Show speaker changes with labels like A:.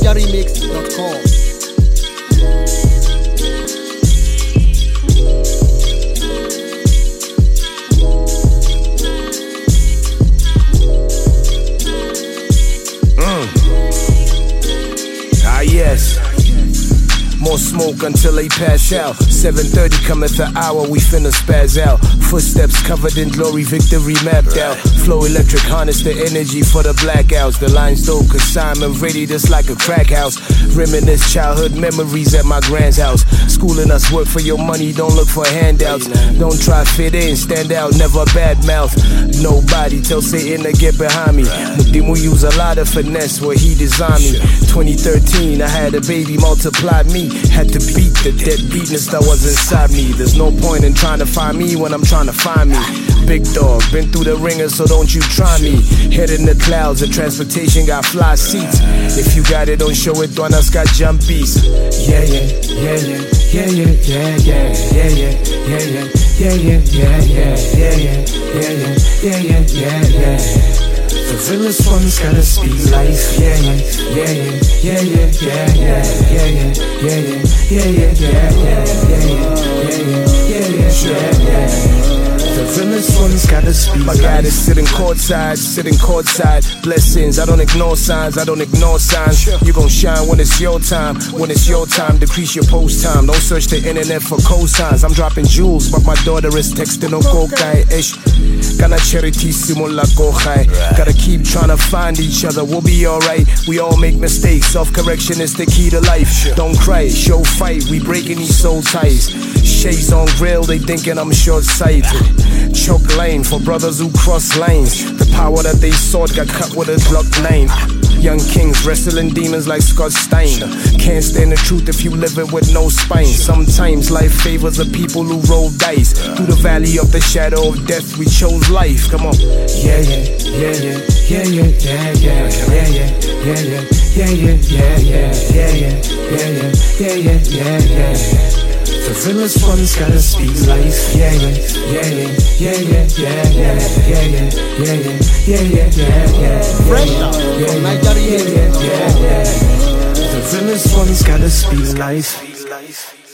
A: NigerRemix.com.
B: Yes. More smoke until they pass out. 7:30 cometh the hour, we finna spaz out. Footsteps covered in glory, victory mapped out. Flow electric, harness the energy for the blackouts. The lines dope, cause Simon ready just like a crack house. Reminisce childhood memories at my grand's house. Schooling us, work for your money, don't look for handouts. Don't try fit in, stand out, never bad mouth. Nobody tell Satan to get behind me. Mudimu use a lot of finesse where he designed me. 2013, I had a baby, multiplied me. Had to beat the deadbeatness that was inside me. There's no point in trying to find me when I'm trying to find me. Big dog, been through the ringer, so don't you try me. Head in the clouds, the transportation got fly seats. If you got it, don't show it, Duanas got jumpies. Yeah, yeah, yeah, yeah, yeah, yeah, yeah, yeah, yeah, yeah, yeah, yeah, yeah, yeah, yeah, yeah, yeah, yeah, yeah. The realest ones gotta speak life. Yeah, yeah, yeah, yeah, yeah, yeah, yeah, yeah, yeah, yeah, yeah, yeah, yeah, yeah. The realest ones gotta speak. My God is sitting courtside, blessings. I don't ignore signs, I don't ignore signs. You gon' shine when it's your time. When it's your time, decrease your post time. Don't search the internet for cosigns. I'm dropping jewels, but my daughter is texting on kokai-ish. Gonna charitísimo la kohai. Gotta keep trying to find each other, we'll be alright. We all make mistakes, self-correction is the key to life. Don't cry, show fight, we breaking these soul ties. Shades on grill, they thinking I'm short-sighted. Choke lane for brothers who cross lanes. The power that they sought got cut with a Glock 9. Young kings wrestling demons like Scott Stein. Can't stand the truth if you live it with no spine. Sometimes life favors the people who roll dice. Through the valley of the shadow of death, we chose life. Come on. Yeah, yeah, yeah, yeah, yeah, yeah, yeah, yeah, yeah, yeah, yeah, yeah, yeah, yeah, yeah, yeah, yeah, yeah, yeah, yeah. The realest ones gotta speak life. Yeah, yeah, yeah, yeah, yeah, yeah, yeah, yeah, yeah, yeah, yeah, yeah, yeah.
A: Fresh out from NigerRemix.com.
B: The realest ones gotta speak life.